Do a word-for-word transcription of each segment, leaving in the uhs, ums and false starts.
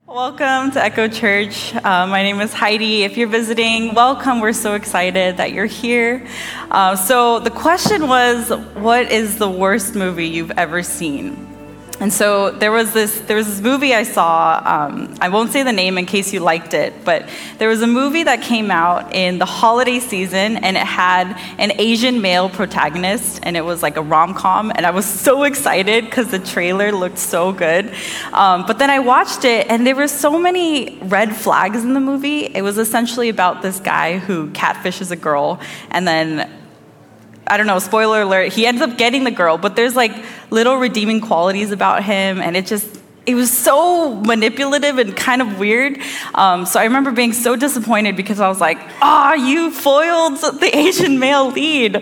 Welcome to Echo Church. Uh, my name is Heidi. If you're visiting, welcome. We're so excited that you're here. Uh, so the question was, what is the worst movie you've ever seen? And so there was this there was this movie I saw, um, I won't say the name in case you liked it, but there was a movie that came out in the holiday season, and it had an Asian male protagonist, and it was like a rom-com, and I was so excited because the trailer looked so good. Um, but then I watched it, and there were so many red flags in the movie. It was essentially about this guy who catfishes a girl, and then I don't know, spoiler alert, he ends up getting the girl, but there's like little redeeming qualities about him, and it just, it was so manipulative and kind of weird. Um, so I remember being so disappointed because I was like, ah, oh, you foiled the Asian male lead.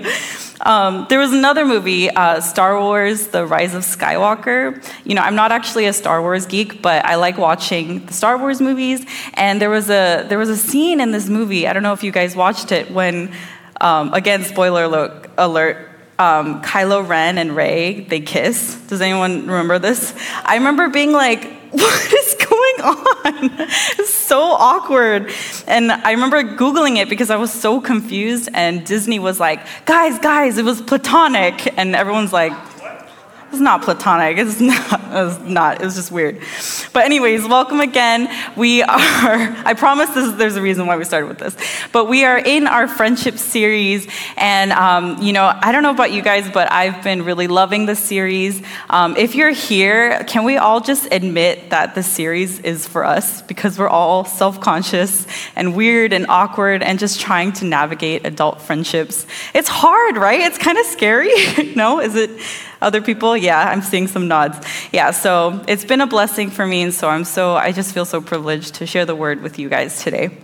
Um, there was another movie, uh, Star Wars, The Rise of Skywalker. You know, I'm not actually a Star Wars geek, but I like watching the Star Wars movies, and there was a, there was a scene in this movie, I don't know if you guys watched it, when Um, again, spoiler alert, alert um, Kylo Ren and Rey, they kiss. Does anyone remember this? I remember being like, what is going on? It's so awkward. And I remember Googling it because I was so confused, and Disney was like, guys, guys, it was platonic. And everyone's like, it's not platonic. It's not. It was not. It was just weird. But anyways, welcome again. We are, I promise this, there's a reason why we started with this. But we are in our friendship series. And, um, you know, I don't know about you guys, but I've been really loving this series. Um, if you're here, can we all just admit that the series is for us? Because we're all self-conscious and weird and awkward and just trying to navigate adult friendships. It's hard, right? It's kind of scary. No? Is it? Other people? Yeah, I'm seeing some nods. Yeah, so it's been a blessing for me, and so I'm so, I just feel so privileged to share the word with you guys today.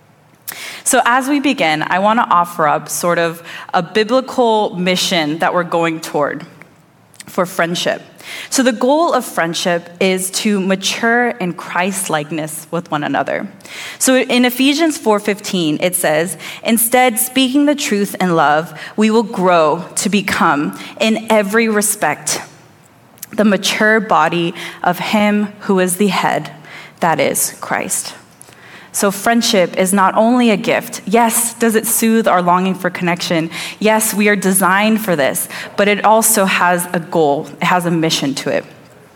So as we begin, I want to offer up sort of a biblical mission that we're going toward for friendship. So the goal of friendship is to mature in Christ-likeness with one another. So in Ephesians four fifteen, it says, instead, speaking the truth in love, we will grow to become, in every respect, the mature body of him who is the head, that is, Christ. So friendship is not only a gift. Yes, does it soothe our longing for connection? Yes, we are designed for this, but it also has a goal. It has a mission to it.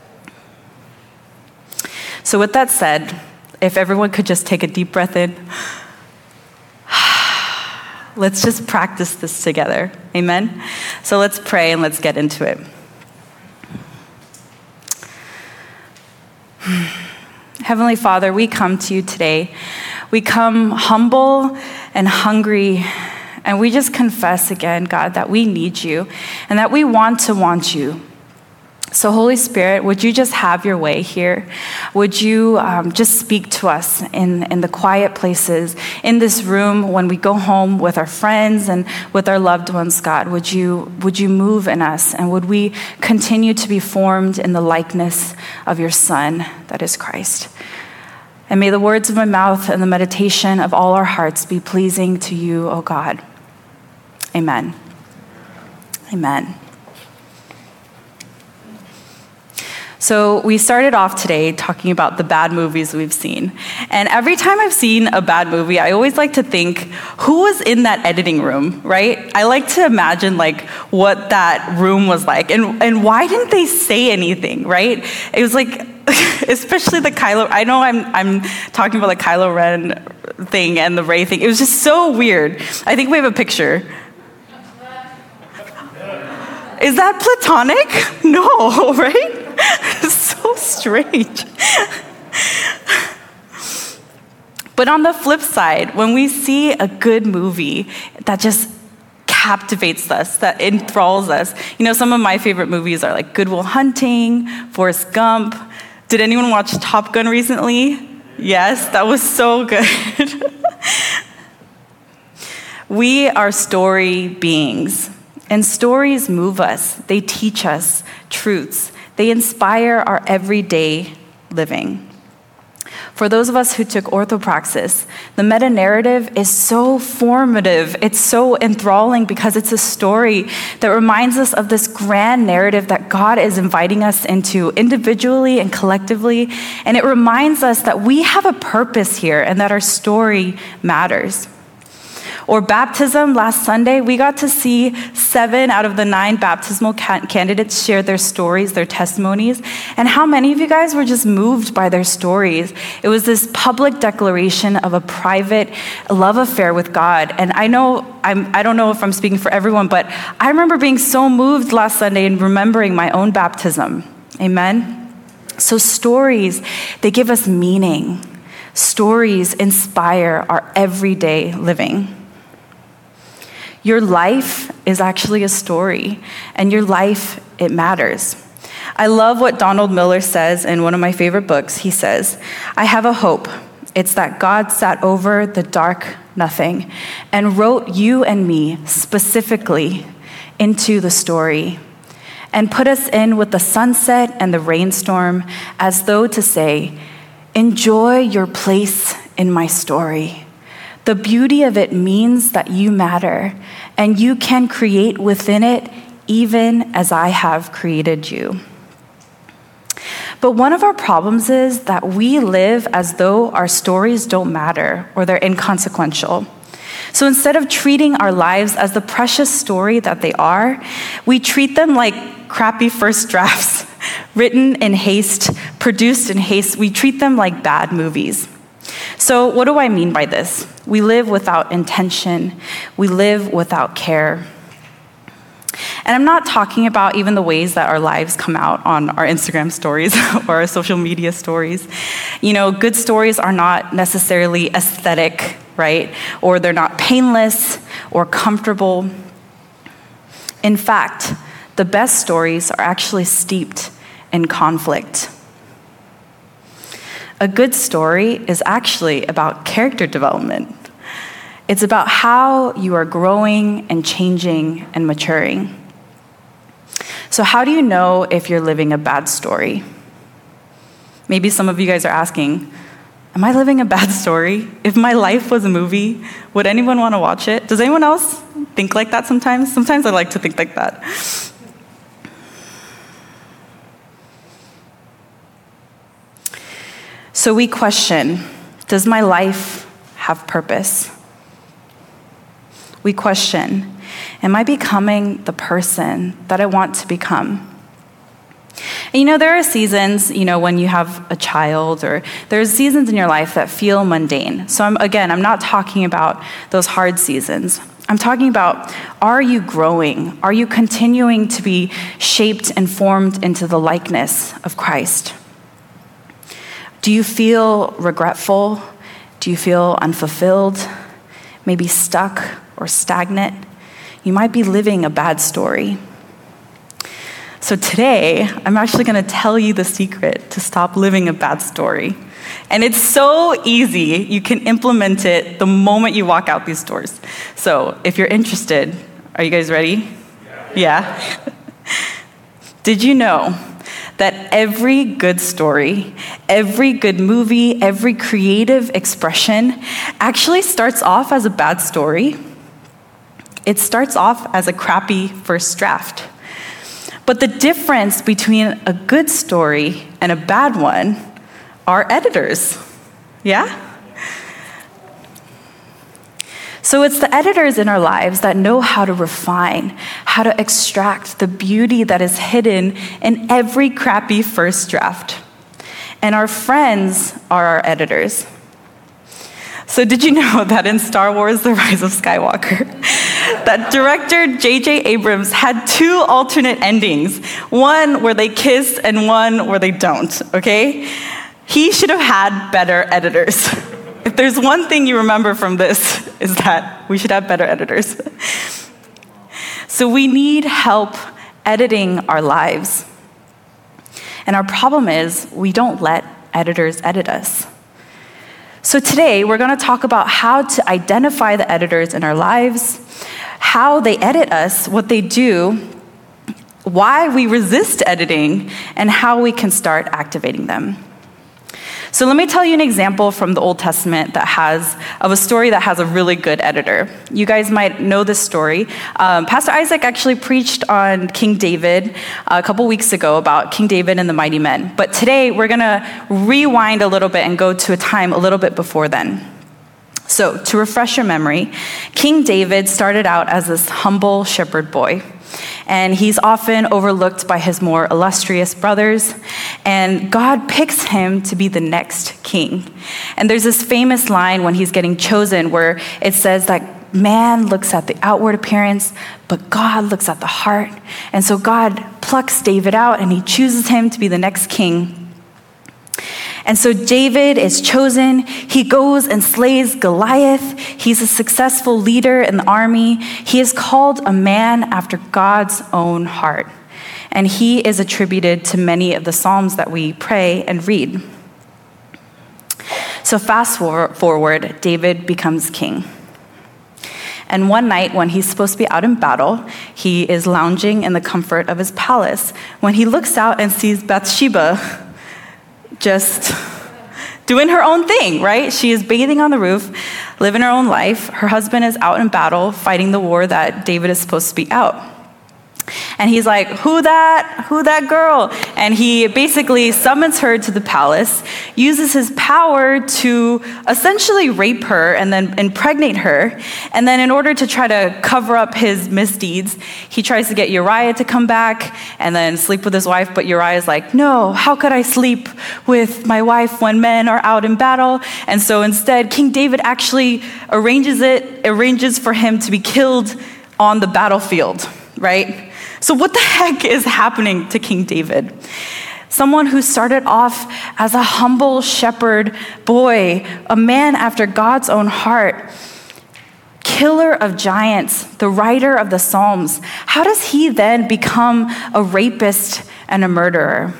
So with that said, if everyone could just take a deep breath in, let's just practice this together. Amen? So let's pray and let's get into it. Heavenly Father, we come to you today. We come humble and hungry, and we just confess again, God, that we need you and that we want to want you. So Holy Spirit, would you just have your way here? Would you um, just speak to us in, in the quiet places, in this room, when we go home with our friends and with our loved ones, God? Would you, would you move in us, and would we continue to be formed in the likeness of your Son, that is Christ? And may the words of my mouth and the meditation of all our hearts be pleasing to you, O God. Amen. Amen. So we started off today talking about the bad movies we've seen. And every time I've seen a bad movie, I always like to think, who was in that editing room, right? I like to imagine like what that room was like. And, and why didn't they say anything, right? It was like, especially the Kylo, I know I'm, I'm talking about the Kylo Ren thing and the Rey thing. It was just so weird. I think we have a picture. Is that platonic? No, right? It's so strange. But on the flip side, when we see a good movie that just captivates us, that enthralls us, you know, some of my favorite movies are like Good Will Hunting, Forrest Gump. Did anyone watch Top Gun recently? Yes, that was so good. We are story beings. And stories move us. They teach us truths. They inspire our everyday living. For those of us who took orthopraxis, the meta-narrative is so formative. It's so enthralling because it's a story that reminds us of this grand narrative that God is inviting us into individually and collectively. And it reminds us that we have a purpose here and that our story matters. Or baptism, last Sunday, we got to see seven out of the nine baptismal ca- candidates share their stories, their testimonies. And how many of you guys were just moved by their stories? It was this public declaration of a private love affair with God. And I know, I'm, I don't know if I'm speaking for everyone, but I remember being so moved last Sunday and remembering my own baptism. Amen? So stories, they give us meaning. Stories inspire our everyday living. Your life is actually a story, and your life, it matters. I love what Donald Miller says in one of my favorite books. He says, I have a hope. It's that God sat over the dark nothing and wrote you and me specifically into the story and put us in with the sunset and the rainstorm as though to say, enjoy your place in my story. The beauty of it means that you matter, and you can create within it even as I have created you. But one of our problems is that we live as though our stories don't matter or they're inconsequential. So instead of treating our lives as the precious story that they are, we treat them like crappy first drafts, written in haste, produced in haste. We treat them like bad movies. So what do I mean by this? We live without intention. We live without care. And I'm not talking about even the ways that our lives come out on our Instagram stories or our social media stories. You know, good stories are not necessarily aesthetic, right? Or they're not painless or comfortable. In fact, the best stories are actually steeped in conflict. A good story is actually about character development. It's about how you are growing and changing and maturing. So how do you know if you're living a bad story? Maybe some of you guys are asking, am I living a bad story? If my life was a movie, would anyone want to watch it? Does anyone else think like that sometimes? Sometimes I like to think like that. So we question, does my life have purpose? We question, am I becoming the person that I want to become? And you know, there are seasons, you know, when you have a child, or there's seasons in your life that feel mundane. So I'm, again, I'm not talking about those hard seasons. I'm talking about, are you growing? Are you continuing to be shaped and formed into the likeness of Christ? Do you feel regretful? Do you feel unfulfilled? Maybe stuck or stagnant? You might be living a bad story. So today, I'm actually going to tell you the secret to stop living a bad story. And it's so easy. You can implement it the moment you walk out these doors. So if you're interested, are you guys ready? Yeah. Yeah? Did you know that every good story, every good movie, every creative expression actually starts off as a bad story? It starts off as a crappy first draft. But the difference between a good story and a bad one are editors. Yeah? So it's the editors in our lives that know how to refine, how to extract the beauty that is hidden in every crappy first draft. And our friends are our editors. So did you know that in Star Wars: The Rise of Skywalker, that director J J Abrams had two alternate endings, one where they kiss and one where they don't, okay? He should have had better editors. If there's one thing you remember from this, is that we should have better editors. So we need help editing our lives. And our problem is we don't let editors edit us. So today, we're going to talk about how to identify the editors in our lives, how they edit us, what they do, why we resist editing, and how we can start activating them. So let me tell you an example from the Old Testament that has, of a story that has a really good editor. You guys might know this story. Um, Pastor Isaac actually preached on King David a couple weeks ago about King David and the mighty men. But today we're gonna rewind a little bit and go to a time a little bit before then. So to refresh your memory, King David started out as this humble shepherd boy. And he's often overlooked by his more illustrious brothers. And God picks him to be the next king. And there's this famous line when he's getting chosen where it says that man looks at the outward appearance, but God looks at the heart. And so God plucks David out and he chooses him to be the next king. And so David is chosen. He goes and slays Goliath. He's a successful leader in the army. He is called a man after God's own heart. And he is attributed to many of the Psalms that we pray and read. So fast forward, David becomes king. And one night when he's supposed to be out in battle, he is lounging in the comfort of his palace when he looks out and sees Bathsheba just doing her own thing, right? She is bathing on the roof, living her own life. Her husband is out in battle, fighting the war that David is supposed to be out. And he's like, who that, who that girl? And he basically summons her to the palace, uses his power to essentially rape her and then impregnate her. And then in order to try to cover up his misdeeds, he tries to get Uriah to come back and then sleep with his wife. But Uriah's like, no, how could I sleep with my wife when men are out in battle? And so instead, King David actually arranges it, arranges for him to be killed on the battlefield, right? So what the heck is happening to King David? Someone who started off as a humble shepherd boy, a man after God's own heart, killer of giants, the writer of the Psalms. How does he then become a rapist and a murderer?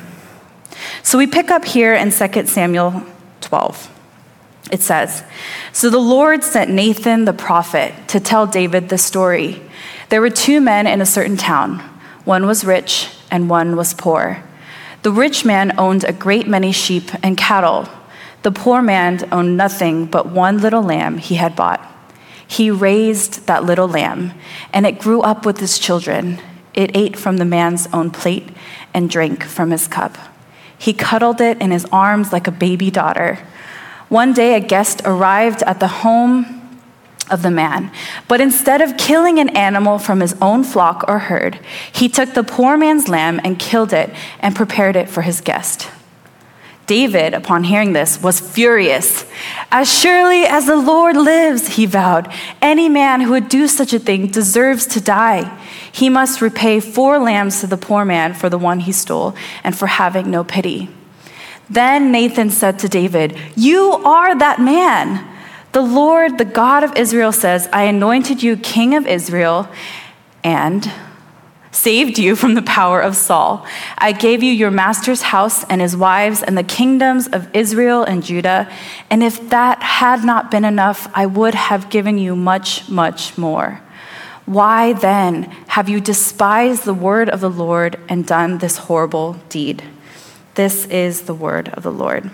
So we pick up here in Second Samuel twelve. It says, so the Lord sent Nathan the prophet to tell David the story. There were two men in a certain town. One was rich and one was poor. The rich man owned a great many sheep and cattle. The poor man owned nothing but one little lamb he had bought. He raised that little lamb, and it grew up with his children. It ate from the man's own plate and drank from his cup. He cuddled it in his arms like a baby daughter. One day, a guest arrived at the home of the man, but instead of killing an animal from his own flock or herd, he took the poor man's lamb and killed it and prepared it for his guest. David, upon hearing this, was furious. As surely as the Lord lives, he vowed, any man who would do such a thing deserves to die. He must repay four lambs to the poor man for the one he stole and for having no pity. Then Nathan said to David, you are that man. The Lord, the God of Israel says, I anointed you king of Israel and saved you from the power of Saul. I gave you your master's house and his wives and the kingdoms of Israel and Judah. And if that had not been enough, I would have given you much, much more. Why then have you despised the word of the Lord and done this horrible deed? This is the word of the Lord.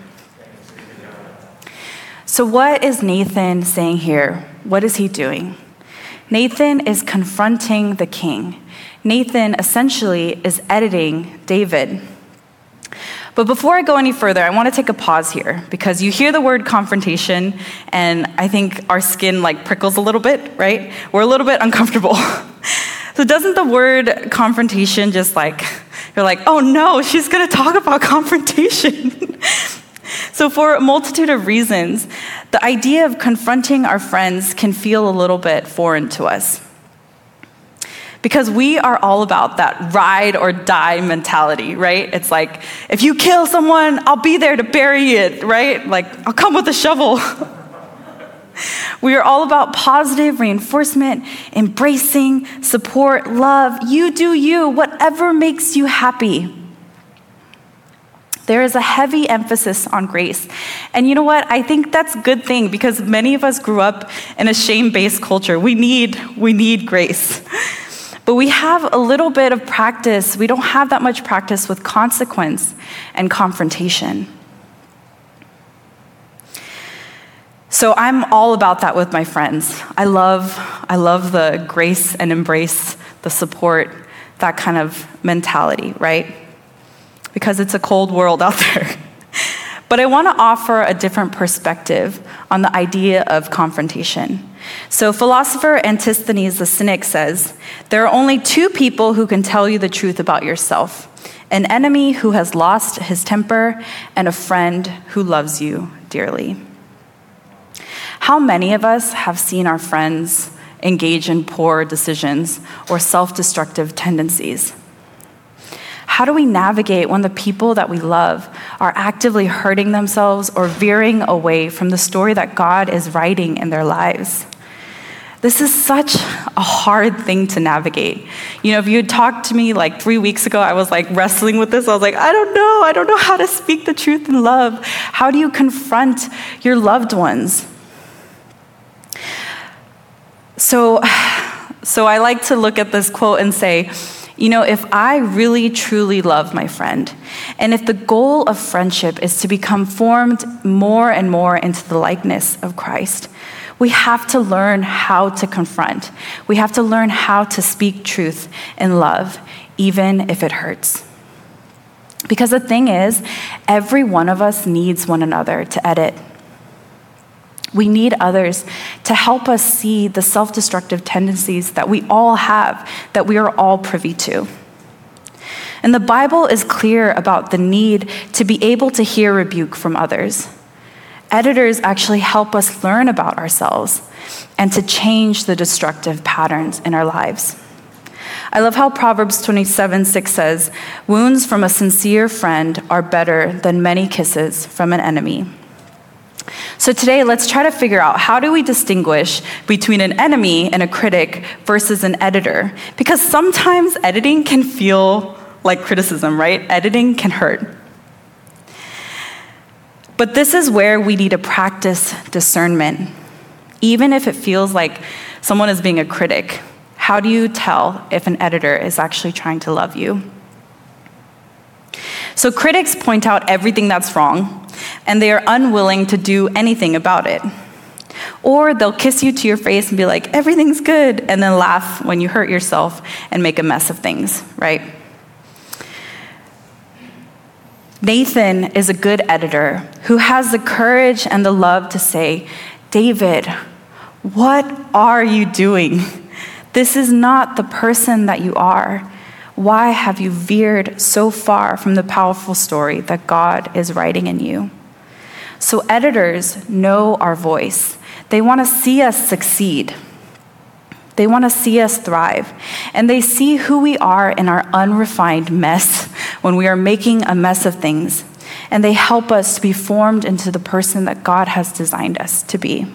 So what is Nathan saying here? What is he doing? Nathan is confronting the king. Nathan essentially is editing David. But before I go any further, I want to take a pause here because you hear the word confrontation and I think our skin like prickles a little bit, right? We're a little bit uncomfortable. So doesn't the word confrontation just like, you're like, oh no, she's going to talk about confrontation. So for a multitude of reasons, the idea of confronting our friends can feel a little bit foreign to us. Because we are all about that ride or die mentality, right? It's like, if you kill someone, I'll be there to bury it, right? Like, I'll come with a shovel. We are all about positive reinforcement, embracing, support, love. You do you, whatever makes you happy. There is a heavy emphasis on grace. And you know what? I think that's a good thing because many of us grew up in a shame-based culture. We need, we need grace. But we have a little bit of practice. We don't have that much practice with consequence and confrontation. So I'm all about that with my friends. I love, I love the grace and embrace, the support, that kind of mentality, right? Because it's a cold world out there. But I want to offer a different perspective on the idea of confrontation. So philosopher Antisthenes the Cynic says, there are only two people who can tell you the truth about yourself: an enemy who has lost his temper and a friend who loves you dearly. How many of us have seen our friends engage in poor decisions or self-destructive tendencies? How do we navigate when the people that we love are actively hurting themselves or veering away from the story that God is writing in their lives? This is such a hard thing to navigate. You know, if you had talked to me like three weeks ago, I was like wrestling with this. I was like, I don't know. I don't know how to speak the truth in love. How do you confront your loved ones? So, so I like to look at this quote and say, you know, if I really, truly love my friend, and if the goal of friendship is to become formed more and more into the likeness of Christ, we have to learn how to confront. We have to learn how to speak truth in love, even if it hurts. Because the thing is, every one of us needs one another to edit. We need others to help us see the self-destructive tendencies that we all have, that we are all privy to. And the Bible is clear about the need to be able to hear rebuke from others. Editors actually help us learn about ourselves and to change the destructive patterns in our lives. I love how Proverbs twenty-seven six says, "Wounds from a sincere friend are better than many kisses from an enemy." So today, let's try to figure out, how do we distinguish between an enemy and a critic versus an editor? Because sometimes editing can feel like criticism, right? Editing can hurt. But this is where we need to practice discernment. Even if it feels like someone is being a critic, how do you tell if an editor is actually trying to love you? So critics point out everything that's wrong, and they are unwilling to do anything about it. Or they'll kiss you to your face and be like, everything's good, and then laugh when you hurt yourself and make a mess of things, right? Nathan is a good editor who has the courage and the love to say, David, what are you doing? This is not the person that you are. Why have you veered so far from the powerful story that God is writing in you? So editors know our voice. They want to see us succeed. They want to see us thrive. And they see who we are in our unrefined mess when we are making a mess of things. And they help us to be formed into the person that God has designed us to be.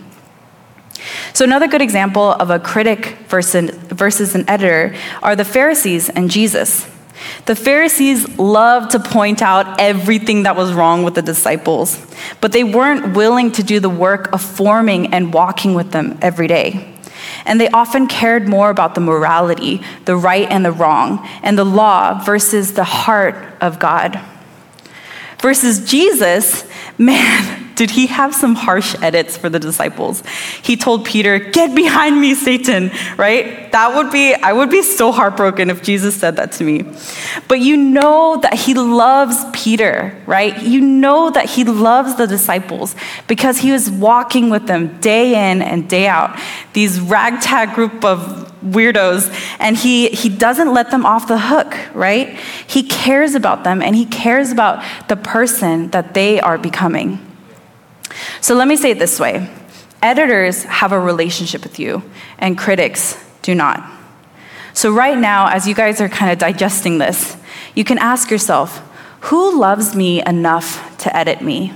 So another good example of a critic versus, versus an editor are the Pharisees and Jesus. The Pharisees loved to point out everything that was wrong with the disciples, but they weren't willing to do the work of forming and walking with them every day. And they often cared more about the morality, the right and the wrong, and the law versus the heart of God. Versus Jesus, man, did he have some harsh edits for the disciples. He told Peter, get behind me, Satan, right? That would be, I would be so heartbroken if Jesus said that to me. But you know that he loves Peter, right? You know that he loves the disciples because he was walking with them day in and day out, these ragtag group of weirdos, and he, he doesn't let them off the hook, right? He cares about them, and he cares about the person that they are becoming. So let me say it this way. Editors have a relationship with you, and critics do not. So right now, as you guys are kind of digesting this, you can ask yourself, who loves me enough to edit me?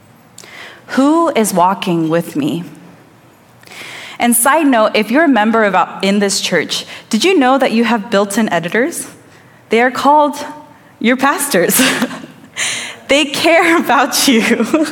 Who is walking with me? And side note, if you're a member of in this church, did you know that you have built-in editors? They are called your pastors. They care about you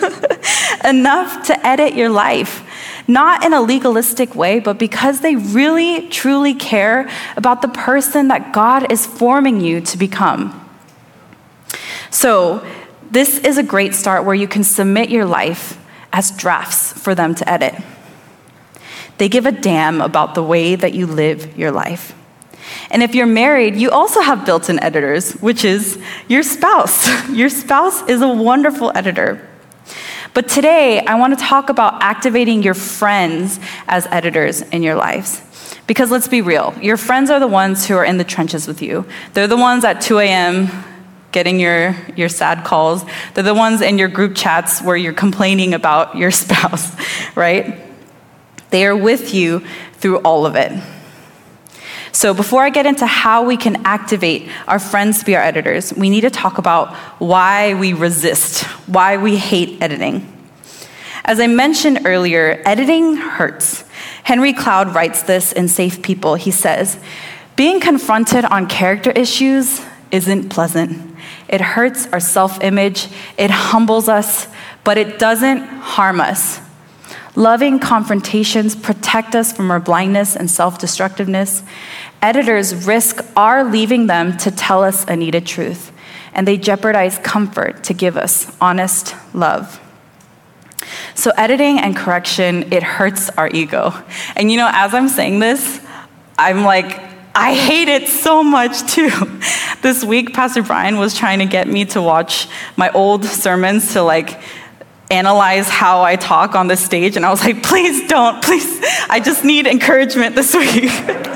enough to edit your life, not in a legalistic way, but because they really, truly care about the person that God is forming you to become. So this is a great start where you can submit your life as drafts for them to edit. They give a damn about the way that you live your life. And if you're married, you also have built-in editors, which is your spouse. Your spouse is a wonderful editor. But today, I want to talk about activating your friends as editors in your lives. Because let's be real, your friends are the ones who are in the trenches with you. They're the ones at two a.m. getting your, your sad calls. They're the ones in your group chats where you're complaining about your spouse, right? They are with you through all of it. So before I get into how we can activate our friends to be our editors, we need to talk about why we resist, why we hate editing. As I mentioned earlier, editing hurts. Henry Cloud writes this in Safe People. He says, being confronted on character issues isn't pleasant. It hurts our self-image, it humbles us, but it doesn't harm us. Loving confrontations protect us from our blindness and self-destructiveness. Editors risk our leaving them to tell us a needed truth, and they jeopardize comfort to give us honest love. So editing and correction, it hurts our ego. And you know, as I'm saying this, I'm like, I hate it so much too. This week, Pastor Brian was trying to get me to watch my old sermons to like analyze how I talk on the stage, and I was like, please don't, please, I just need encouragement this week.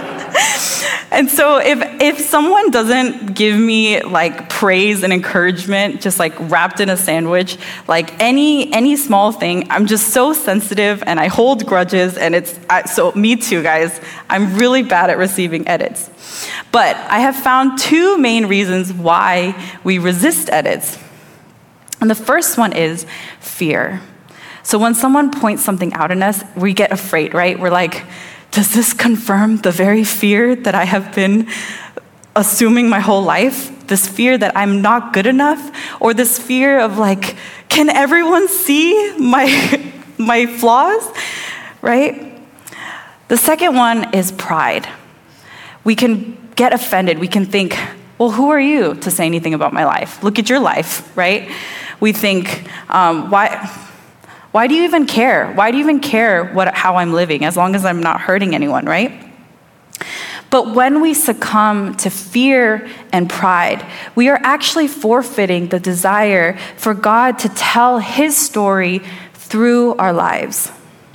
And so if if someone doesn't give me like praise and encouragement, just like wrapped in a sandwich, like any any small thing, I'm just so sensitive and I hold grudges, and it's, I, so me too, guys. I'm really bad at receiving edits. But I have found two main reasons why we resist edits. And the first one is fear. So when someone points something out in us, we get afraid, right? We're like, does this confirm the very fear that I have been assuming my whole life? This fear that I'm not good enough? Or this fear of like, can everyone see my, my flaws, right? The second one is pride. We can get offended. We can think, well, who are you to say anything about my life? Look at your life, right? We think, um, why... Why do you even care? Why do you even care what, how I'm living, as long as I'm not hurting anyone, right? But when we succumb to fear and pride, we are actually forfeiting the desire for God to tell his story through our lives.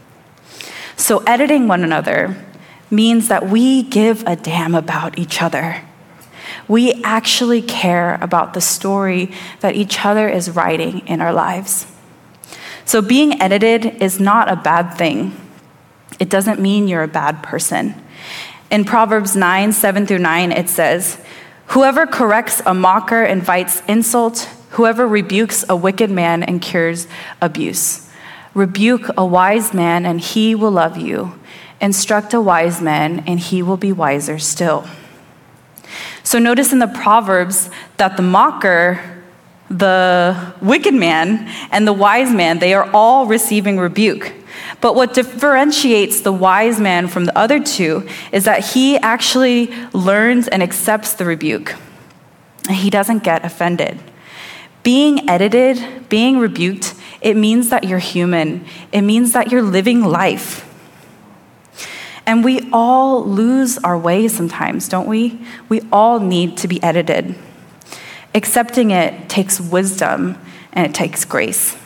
So editing one another means that we give a damn about each other. We actually care about the story that each other is writing in our lives. So being edited is not a bad thing. It doesn't mean you're a bad person. In Proverbs nine, seven through nine, it says, whoever corrects a mocker invites insult. Whoever rebukes a wicked man incurs abuse. Rebuke a wise man and he will love you. Instruct a wise man and he will be wiser still. So notice in the Proverbs that the mocker, the wicked man, and the wise man, they are all receiving rebuke. But what differentiates the wise man from the other two is that he actually learns and accepts the rebuke. He doesn't get offended. Being edited, being rebuked, it means that you're human. It means that you're living life. And we all lose our way sometimes, don't we? We all need to be edited. Accepting it takes wisdom and it takes grace.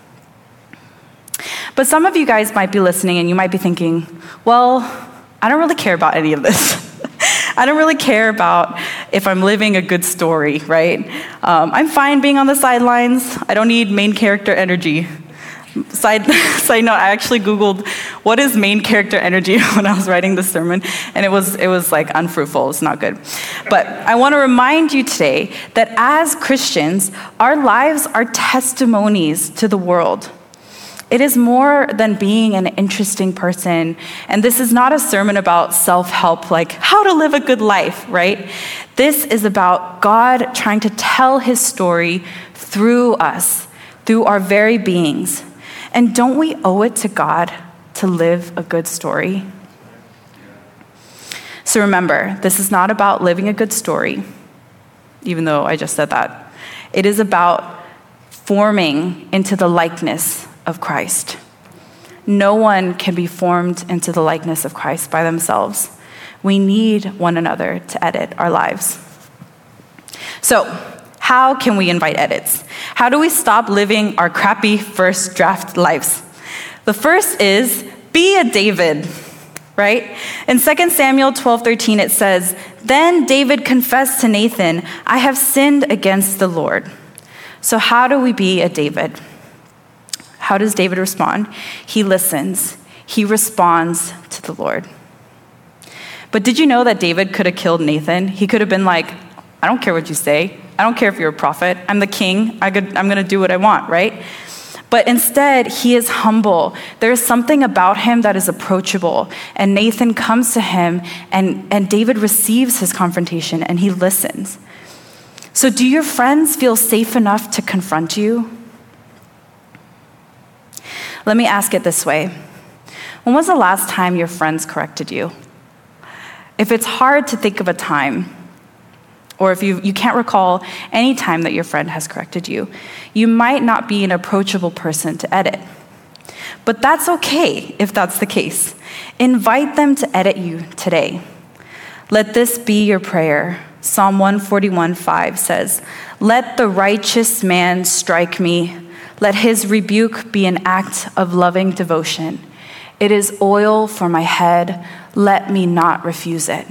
But some of you guys might be listening and you might be thinking, well, I don't really care about any of this. I don't really care about if I'm living a good story, right? Um, I'm fine being on the sidelines. I don't need main character energy. Side, side note, I actually Googled what is main character energy when I was writing this sermon, and it was it was like unfruitful. It's not good. But I want to remind you today that as Christians, our lives are testimonies to the world. It is more than being an interesting person. And this is not a sermon about self-help, like how to live a good life, right? This is about God trying to tell his story through us, through our very beings. And don't we owe it to God to live a good story? So remember, this is not about living a good story, even though I just said that. It is about forming into the likeness of Christ. No one can be formed into the likeness of Christ by themselves. We need one another to edit our lives. So, how can we invite edits? How do we stop living our crappy first draft lives? The first is be a David, right? In Second Samuel twelve thirteen, it says, "Then David confessed to Nathan, 'I have sinned against the Lord.'" So how do we be a David? How does David respond? He listens. He responds to the Lord. But did you know that David could have killed Nathan? He could have been like, "I don't care what you say. I don't care if you're a prophet. I'm the king. I could, I'm going to do what I want," right? But instead, he is humble. There is something about him that is approachable. And Nathan comes to him, and, and David receives his confrontation, and he listens. So do your friends feel safe enough to confront you? Let me ask it this way. When was the last time your friends corrected you? If it's hard to think of a time, or if you, you can't recall any time that your friend has corrected you, you might not be an approachable person to edit. But that's okay if that's the case. Invite them to edit you today. Let this be your prayer. Psalm one forty-one five says, "Let the righteous man strike me. Let his rebuke be an act of loving devotion. It is oil for my head. Let me not refuse it."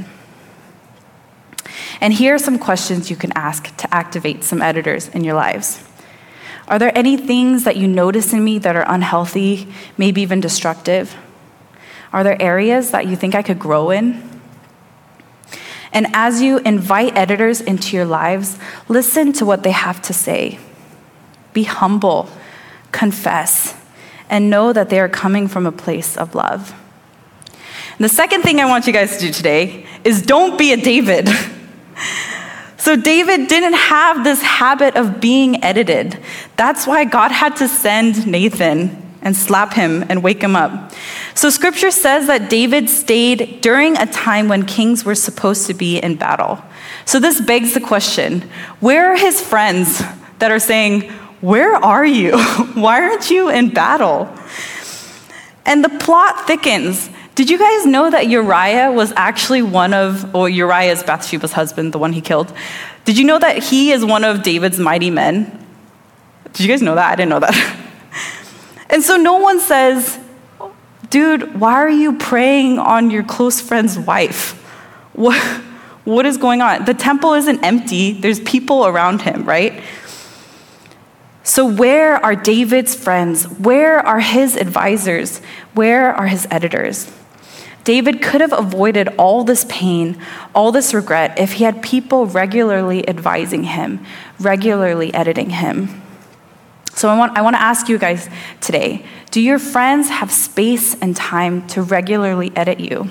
And here are some questions you can ask to activate some editors in your lives. Are there any things that you notice in me that are unhealthy, maybe even destructive? Are there areas that you think I could grow in? And as you invite editors into your lives, listen to what they have to say. Be humble, confess, and know that they are coming from a place of love. And the second thing I want you guys to do today is don't be a David. So David didn't have this habit of being edited. That's why God had to send Nathan and slap him and wake him up. So scripture says that David stayed during a time when kings were supposed to be in battle. So this begs the question, where are his friends that are saying, "Where are you? Why aren't you in battle?" And the plot thickens. Did you guys know that Uriah was actually one of, or Uriah is Bathsheba's husband, the one he killed. Did you know that he is one of David's mighty men? Did you guys know that? I didn't know that. And so no one says, "Dude, why are you preying on your close friend's wife? What, what is going on?" The temple isn't empty. There's people around him, right? So where are David's friends? Where are his advisors? Where are his editors? David could have avoided all this pain, all this regret, if he had people regularly advising him, regularly editing him. So I want, I want to ask you guys today, do your friends have space and time to regularly edit you?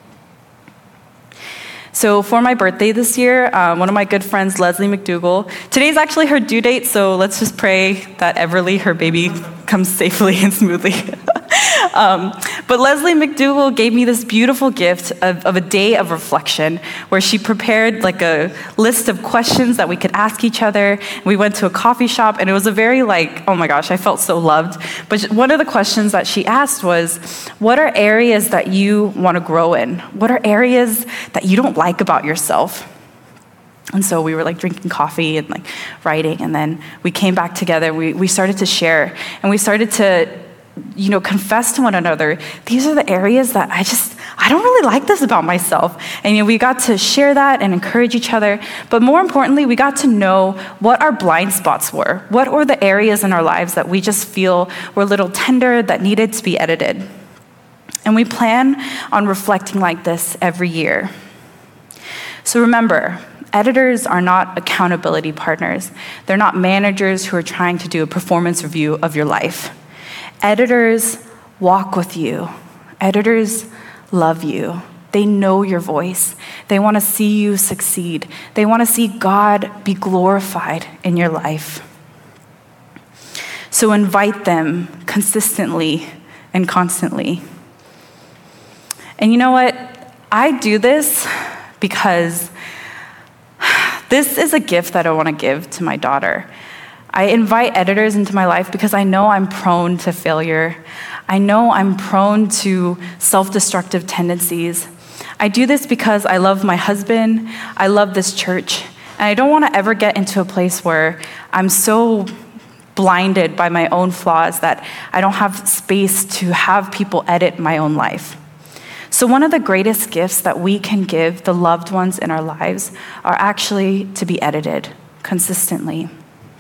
So for my birthday this year, um, one of my good friends, Leslie McDougall, today's actually her due date, so let's just pray that Everly, her baby, comes safely and smoothly. um, but Leslie McDougall gave me this beautiful gift of, of a day of reflection where she prepared like a list of questions that we could ask each other. We went to a coffee shop, and it was a very like, oh my gosh, I felt so loved. But one of the questions that she asked was, what are areas that you want to grow in? What are areas that you don't like about yourself? And so we were like drinking coffee and like writing, and then we came back together. We we started to share, and we started to, you know, confess to one another. These are the areas that I just I don't really like this about myself. And you know, we got to share that and encourage each other. But more importantly, we got to know what our blind spots were. What were the areas in our lives that we just feel were a little tender, that needed to be edited? And we plan on reflecting like this every year. So remember, editors are not accountability partners. They're not managers who are trying to do a performance review of your life. Editors walk with you. Editors love you. They know your voice. They want to see you succeed. They want to see God be glorified in your life. So invite them consistently and constantly. And you know what? I do this because this is a gift that I want to give to my daughter. I invite editors into my life because I know I'm prone to failure. I know I'm prone to self-destructive tendencies. I do this because I love my husband, I love this church, and I don't want to ever get into a place where I'm so blinded by my own flaws that I don't have space to have people edit my own life. So one of the greatest gifts that we can give the loved ones in our lives are actually to be edited consistently.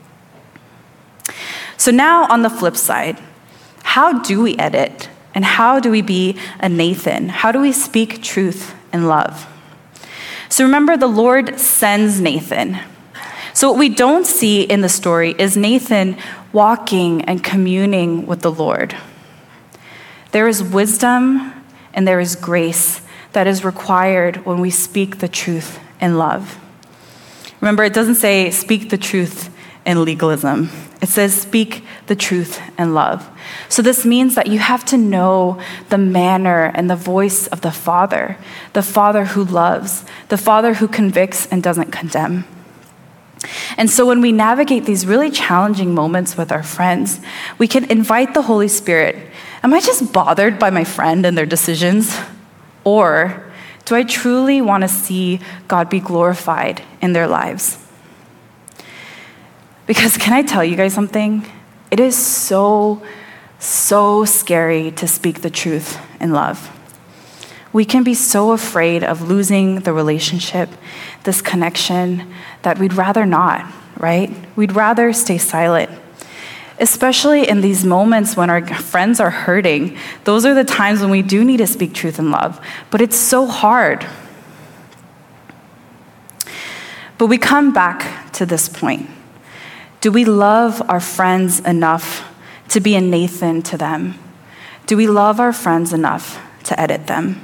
So now on the flip side, how do we edit? And how do we be a Nathan? How do we speak truth in love? So remember, the Lord sends Nathan. So what we don't see in the story is Nathan walking and communing with the Lord. There is wisdom and there is grace that is required when we speak the truth in love. Remember, it doesn't say speak the truth in legalism. It says speak the truth in love. So this means that you have to know the manner and the voice of the Father, the Father who loves, the Father who convicts and doesn't condemn. And so when we navigate these really challenging moments with our friends, we can invite the Holy Spirit. Am I just bothered by my friend and their decisions? Or do I truly want to see God be glorified in their lives? Because can I tell you guys something? It is so, so scary to speak the truth in love. We can be so afraid of losing the relationship, this connection, that we'd rather not, right? We'd rather stay silent. Especially in these moments when our friends are hurting. Those are the times when we do need to speak truth in love. But it's so hard. But we come back to this point. Do we love our friends enough to be a Nathan to them? Do we love our friends enough to edit them?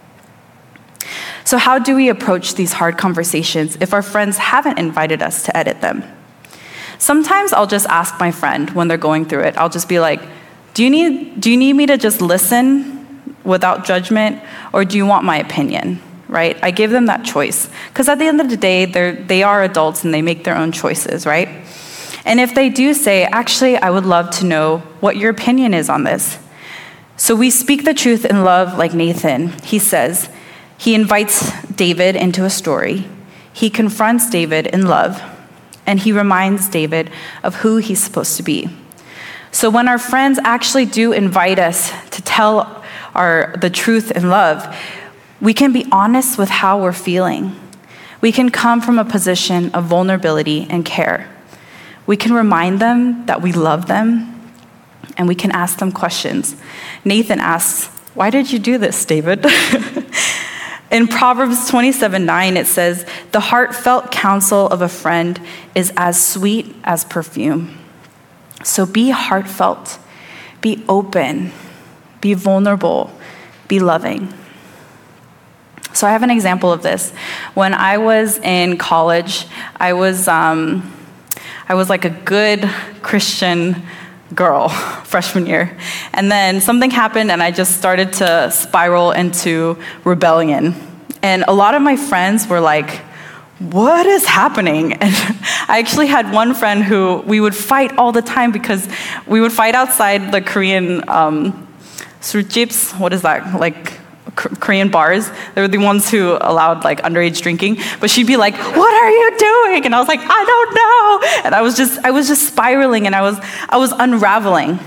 So how do we approach these hard conversations if our friends haven't invited us to edit them? Sometimes I'll just ask my friend when they're going through it. I'll just be like, do you need, do you need me to just listen without judgment, or do you want my opinion, right? I give them that choice. Because at the end of the day, they're, they are adults and they make their own choices, right? And if they do say, actually, I would love to know what your opinion is on this. So we speak the truth in love like Nathan. He says, he invites David into a story. He confronts David in love, and he reminds David of who he's supposed to be. So when our friends actually do invite us to tell our, the truth in love, we can be honest with how we're feeling. We can come from a position of vulnerability and care. We can remind them that we love them, and we can ask them questions. Nathan asks, why did you do this, David? In Proverbs twenty-seven nine, it says, the heartfelt counsel of a friend is as sweet as perfume. So be heartfelt, be open, be vulnerable, be loving. So I have an example of this. When I was in college, I was... Um, I was like a good Christian girl freshman year. And then something happened and I just started to spiral into rebellion. And a lot of my friends were like, what is happening? And I actually had one friend who we would fight all the time because we would fight outside the Korean um, surjeeps. What is that? Like Korean bars. They were the ones who allowed like underage drinking. But she'd be like, what are you doing? And I was like, I don't know. And I was just, I was just spiraling and I was, I was unraveling.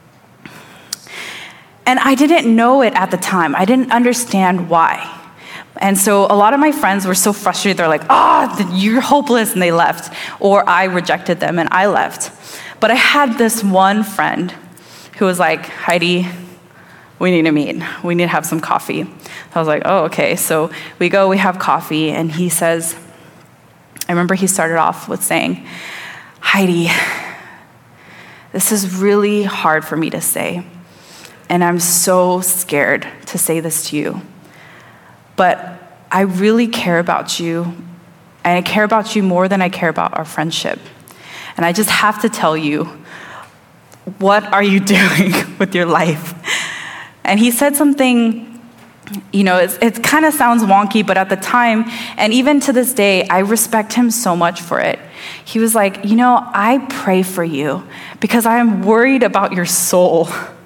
And I didn't know it at the time. I didn't understand why. And so a lot of my friends were so frustrated. They're like, ah, oh, you're hopeless. And they left. Or I rejected them and I left. But I had this one friend who was like, Heidi, we need to meet. We need to have some coffee. I was like, oh, okay. So we go, we have coffee, and he says, I remember he started off with saying, Heidi, this is really hard for me to say, and I'm so scared to say this to you, but I really care about you, and I care about you more than I care about our friendship. And I just have to tell you, what are you doing with your life? And he said something, you know, it's, it kind of sounds wonky, but at the time, and even to this day, I respect him so much for it. He was like, you know, I pray for you because I am worried about your soul.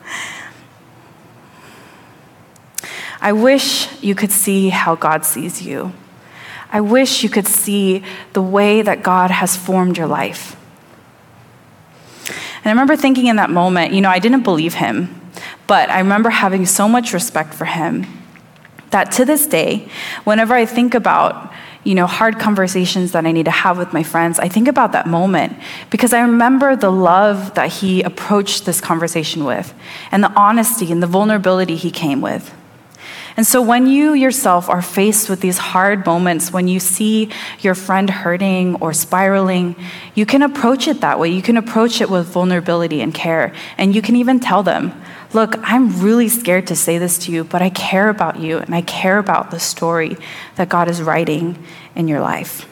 I wish you could see how God sees you. I wish you could see the way that God has formed your life. And I remember thinking in that moment, you know, I didn't believe him, but I remember having so much respect for him that to this day, whenever I think about, you know, hard conversations that I need to have with my friends, I think about that moment because I remember the love that he approached this conversation with and the honesty and the vulnerability he came with. And so when you yourself are faced with these hard moments, when you see your friend hurting or spiraling, you can approach it that way. You can approach it with vulnerability and care. And you can even tell them, look, I'm really scared to say this to you, but I care about you and I care about the story that God is writing in your life.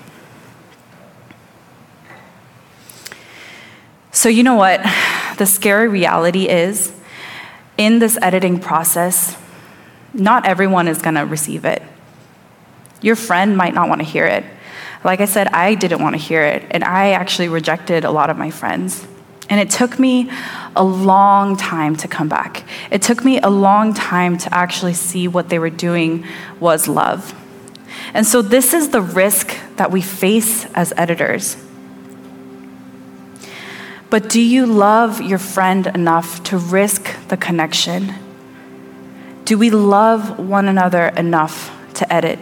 So you know what? The scary reality is, in this editing process, not everyone is going to receive it. Your friend might not want to hear it. Like I said, I didn't want to hear it, and I actually rejected a lot of my friends. And it took me a long time to come back. It took me a long time to actually see what they were doing was love. And so this is the risk that we face as editors. But do you love your friend enough to risk the connection? Do we love one another enough to edit?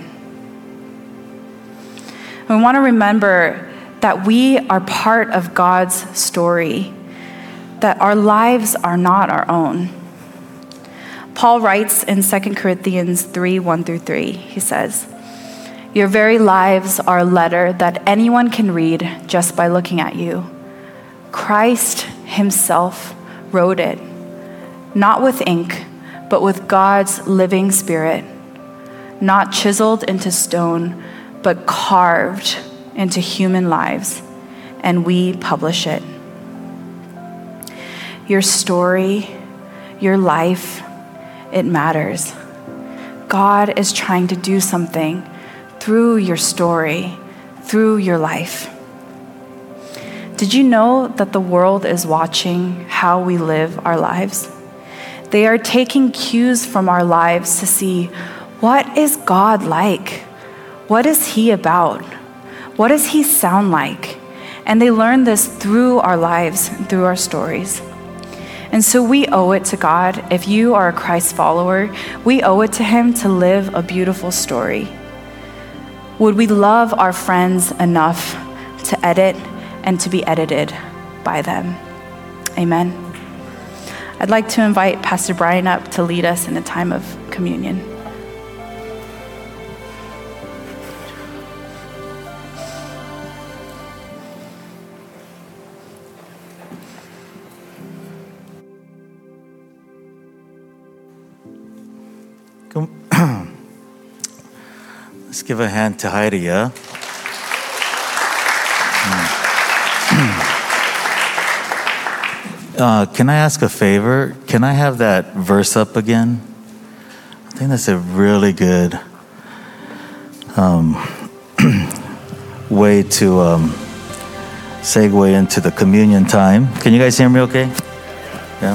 We want to remember that we are part of God's story, that our lives are not our own. Paul writes in Second Corinthians three, one through three, he says, your very lives are a letter that anyone can read just by looking at you. Christ himself wrote it, not with ink, but with God's living spirit, not chiseled into stone, but carved into human lives, and we publish it. Your story, your life, it matters. God is trying to do something through your story, through your life. Did you know that the world is watching how we live our lives? They are taking cues from our lives to see, what is God like? What is he about? What does he sound like? And they learn this through our lives, through our stories. And so we owe it to God. If you are a Christ follower, we owe it to him to live a beautiful story. Would we love our friends enough to edit and to be edited by them? Amen. I'd like to invite Pastor Brian up to lead us in a time of communion. Let's give a hand to Heidi, yeah? Uh, can I ask a favor? Can I have that verse up again? I think that's a really good um, way to um, segue into the communion time. Can you guys hear me okay? Yeah.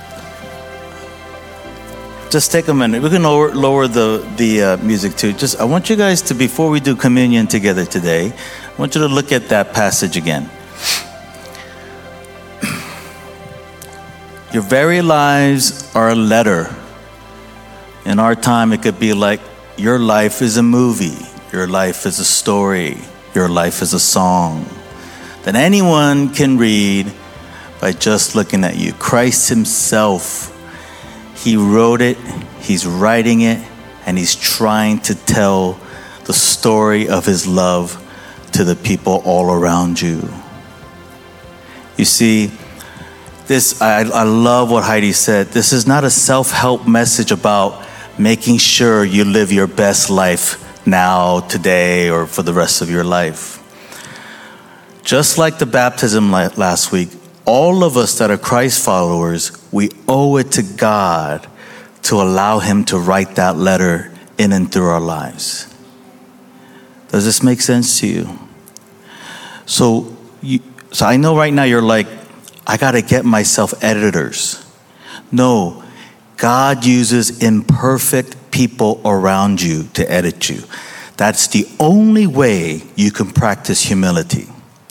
Just take a minute. We can lower, lower the, the uh, music too. Just, I want you guys to, before we do communion together today, I want you to look at that passage again. Your very lives are a letter. In our time, it could be like your life is a movie, your life is a story, your life is a song that anyone can read by just looking at you. Christ himself, he wrote it, he's writing it, and he's trying to tell the story of his love to the people all around you. You see, This, I, I love what Heidi said. This is not a self-help message about making sure you live your best life now, today, or for the rest of your life. Just like the baptism last week, all of us that are Christ followers, we owe it to God to allow him to write that letter in and through our lives. Does this make sense to you? So You, so I know right now you're like, I got to get myself editors. No, God uses imperfect people around you to edit you. That's the only way you can practice humility.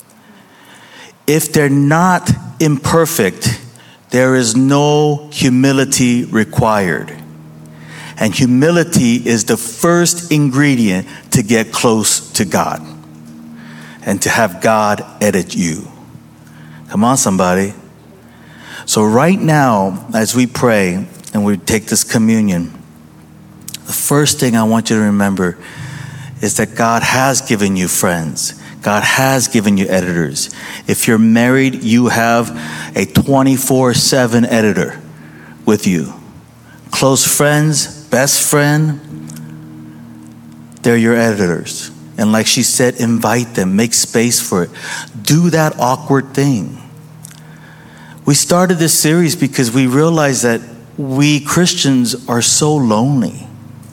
If they're not imperfect, there is no humility required. And humility is the first ingredient to get close to God and to have God edit you. Come on, somebody. So right now, as we pray and we take this communion, the first thing I want you to remember is that God has given you friends. God has given you editors. If you're married, you have a twenty-four seven editor with you. Close friends, best friend, they're your editors. And like she said, invite them, make space for it. Do that awkward thing. We started this series because we realized that we Christians are so lonely.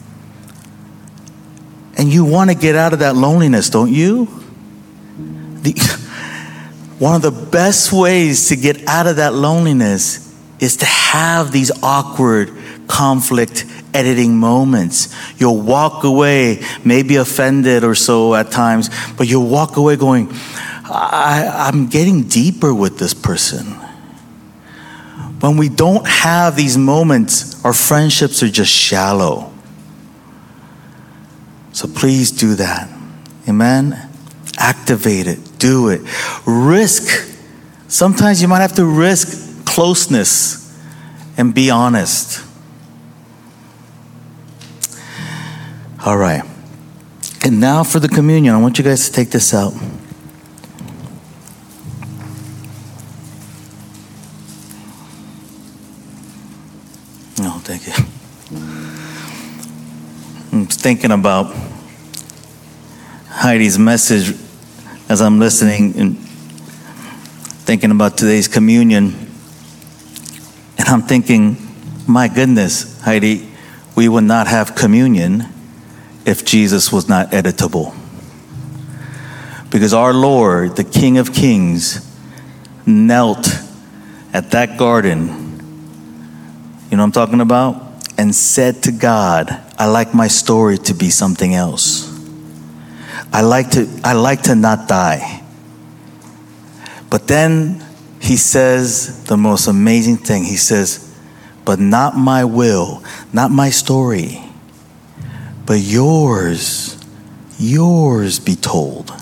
And you want to get out of that loneliness, don't you? The, one of the best ways to get out of that loneliness is to have these awkward conflict editing moments. You'll walk away, maybe offended or so at times, but you'll walk away going, I, I'm getting deeper with this person. When we don't have these moments, our friendships are just shallow. So please do that. Amen? Activate it. Do it. Risk. Sometimes you might have to risk closeness and be honest. All right. And now for the communion. I want you guys to take this out. No, thank you. I'm thinking about Heidi's message as I'm listening and thinking about today's communion. And I'm thinking, my goodness, Heidi, we would not have communion if Jesus was not editable. Because our Lord, the King of Kings, knelt at that garden, you know what I'm talking about? And said to God, I like my story to be something else. I like to, I like to not die. But then he says the most amazing thing. He says, but not my will, not my story, but yours, yours be told.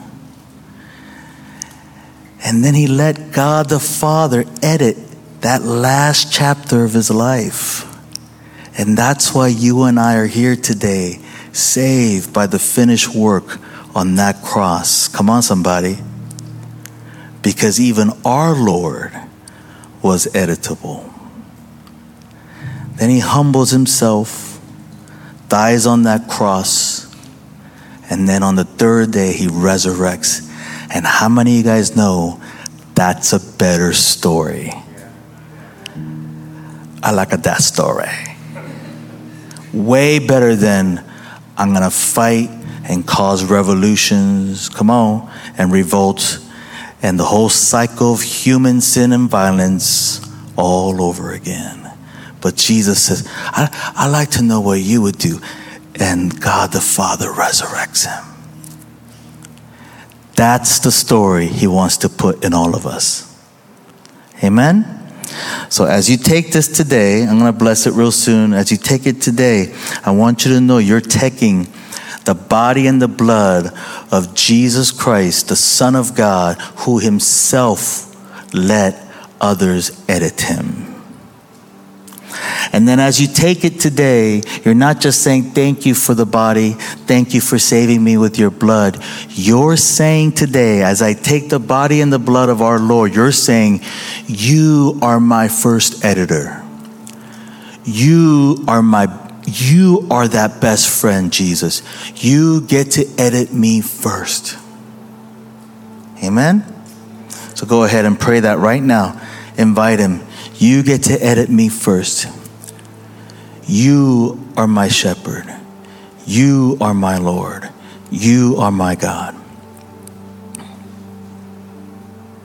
And then he let God the Father edit that last chapter of his life. And that's why you and I are here today, saved by the finished work on that cross. Come on, somebody. Because even our Lord was editable. Then he humbles himself, dies on that cross, and then on the third day he resurrects. And how many of you guys know that's a better story? I like that story. Way better than I'm going to fight and cause revolutions, come on, and revolts, and the whole cycle of human sin and violence all over again. But Jesus says, I, I like to know what you would do. And God the Father resurrects him. That's the story he wants to put in all of us. Amen? So as you take this today, I'm going to bless it real soon. As you take it today, I want you to know you're taking the body and the blood of Jesus Christ, the Son of God, who himself let others edit him. And then as you take it today, you're not just saying, thank you for the body, thank you for saving me with your blood. You're saying today, as I take the body and the blood of our Lord, you're saying, you are my first editor. You are my, you are that best friend, Jesus. You get to edit me first. Amen? So go ahead and pray that right now. Invite him. You get to edit me first. You are my shepherd. You are my Lord. You are my God.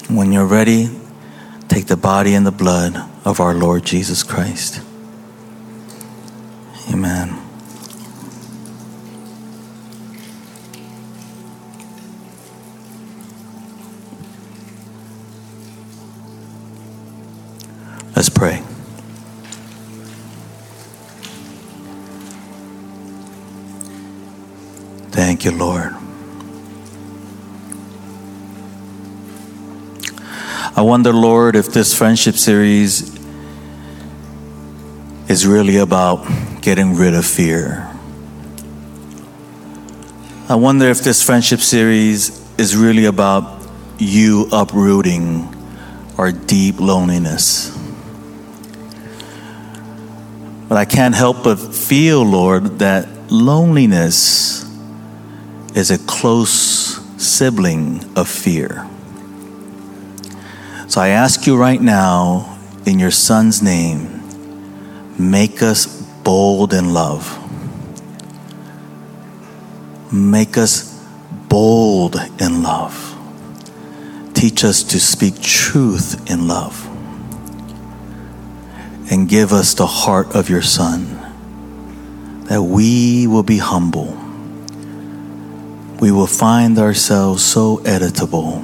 When you're ready, take the body and the blood of our Lord Jesus Christ. Amen. Let's pray. Thank you, Lord. I wonder, Lord, if this friendship series is really about getting rid of fear. I wonder if this friendship series is really about you uprooting our deep loneliness. But I can't help but feel, Lord, that loneliness is a close sibling of fear. So I ask you right now, in your Son's name, make us bold in love. Make us bold in love. Teach us to speak truth in love. And give us the heart of your Son, that we will be humble. We will find ourselves so editable.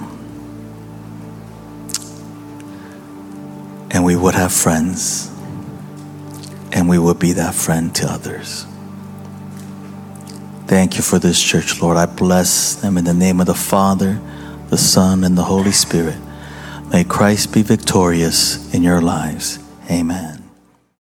And we would have friends. And we will be that friend to others. Thank you for this church, Lord. I bless them in the name of the Father, the Son, and the Holy Spirit. May Christ be victorious in your lives. Amen.